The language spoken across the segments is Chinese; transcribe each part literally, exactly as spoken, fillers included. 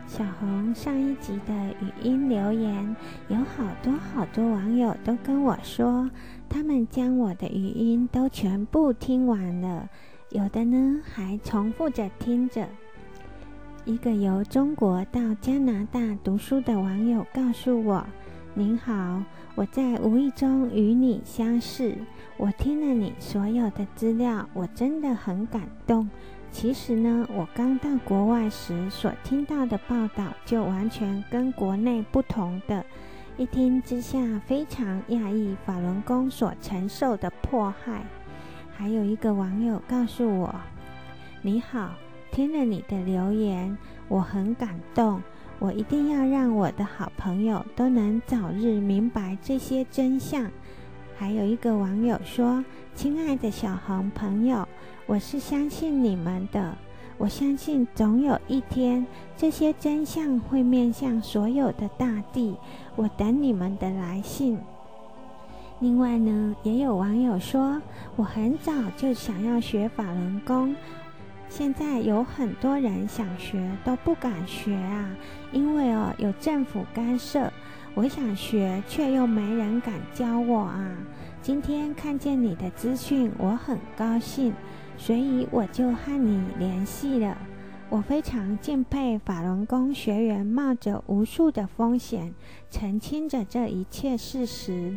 小红上一集的语音留言，有好多好多网友都跟我说，他们将我的语音都全部听完了，有的呢还重复着听着。一个由中国到加拿大读书的网友告诉我，您好，我在无意中与你相识，我听了你所有的资料，我真的很感动。其实呢，我刚到国外时所听到的报道就完全跟国内不同的，一听之下非常讶异法轮功所承受的迫害。还有一个网友告诉我，你好，听了你的留言，我很感动，我一定要让我的好朋友都能早日明白这些真相。还有一个网友说，亲爱的小红朋友，我是相信你们的，我相信总有一天这些真相会面向所有的大地，我等你们的来信。另外呢，也有网友说，我很早就想要学法轮功，现在有很多人想学都不敢学啊，因为哦有政府干涉，我想学却又没人敢教我啊。今天看见你的资讯，我很高兴，所以我就和你联系了。我非常敬佩法轮功学员冒着无数的风险，澄清着这一切事实。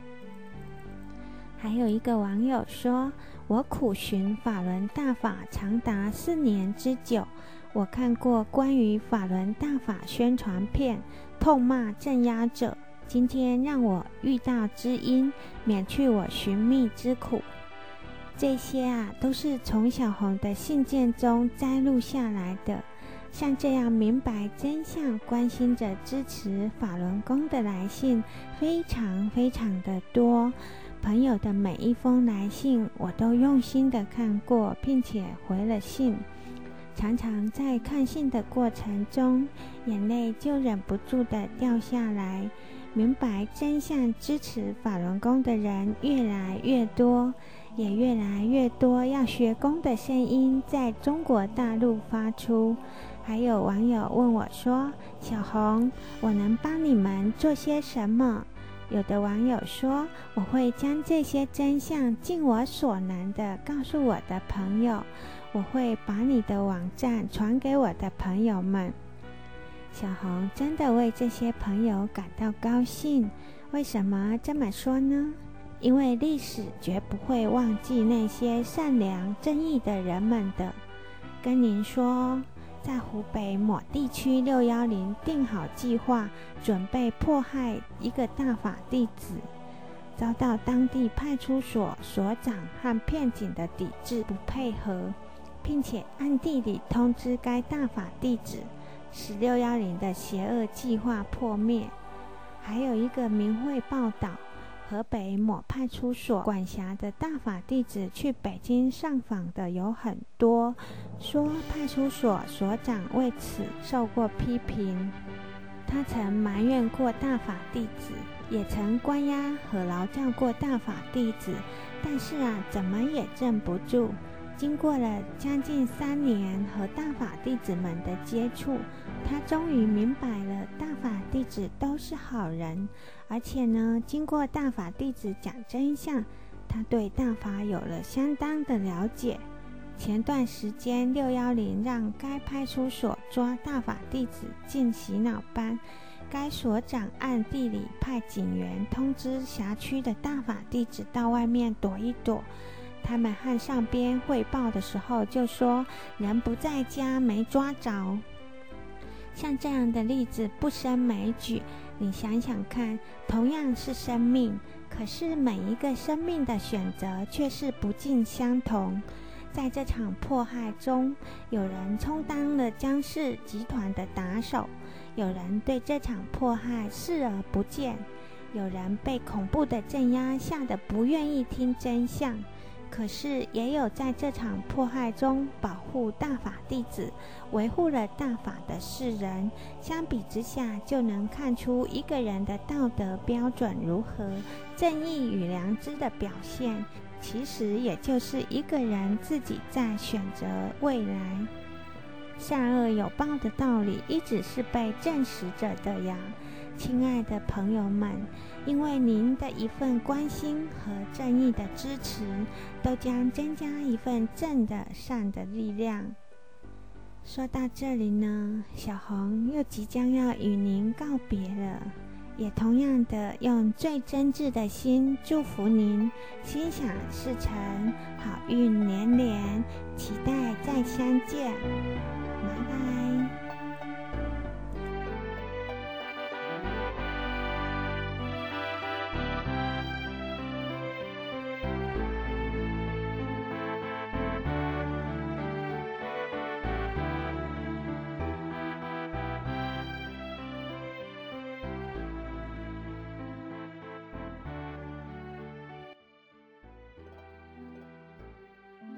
还有一个网友说，我苦寻法轮大法长达四年之久，我看过关于法轮大法宣传片，痛骂镇压者，今天让我遇到知音，免去我寻觅之苦。这些啊，都是从小红的信件中摘录下来的。像这样明白真相、关心着支持法轮功的来信，非常非常的多。朋友的每一封来信，我都用心的看过，并且回了信。常常在看信的过程中，眼泪就忍不住的掉下来。明白真相、支持法轮功的人越来越多，也越来越多要学功的声音在中国大陆发出。还有网友问我说，小红，我能帮你们做些什么？有的网友说，我会将这些真相尽我所能的告诉我的朋友，我会把你的网站传给我的朋友们。小红真的为这些朋友感到高兴。为什么这么说呢？因为历史绝不会忘记那些善良正义的人们的。跟您说，在湖北某地区六一零定好计划，准备迫害一个大法弟子，遭到当地派出所所长和片警的抵制不配合，并且暗地里通知该大法弟子，使六一零的邪恶计划破灭。还有一个名会报道，河北某派出所管辖的大法弟子去北京上访的有很多，说派出所所长为此受过批评。他曾埋怨过大法弟子，也曾关押和劳教过大法弟子，但是啊，怎么也镇不住。经过了将近三年和大法弟子们的接触，他终于明白了大法弟子都是好人，而且呢，经过大法弟子讲真相，他对大法有了相当的了解。前段时间六一零让该派出所抓大法弟子进洗脑班，该所长暗地里派警员通知辖区的大法弟子到外面躲一躲。他们和上边汇报的时候就说人不在家，没抓着。像这样的例子不胜枚举，你想想看，同样是生命，可是每一个生命的选择却是不尽相同。在这场迫害中，有人充当了江氏集团的打手，有人对这场迫害视而不见，有人被恐怖的镇压吓得不愿意听真相。可是也有在这场迫害中保护大法弟子，维护了大法的世人。相比之下，就能看出一个人的道德标准如何，正义与良知的表现，其实也就是一个人自己在选择未来。 善恶有报的道理一直是被证实着的呀。亲爱的朋友们，因为您的一份关心和正义的支持，都将增加一份正的善的力量。说到这里呢，小红又即将要与您告别了，也同样的用最真挚的心祝福您心想事成，好运连连，期待再相见。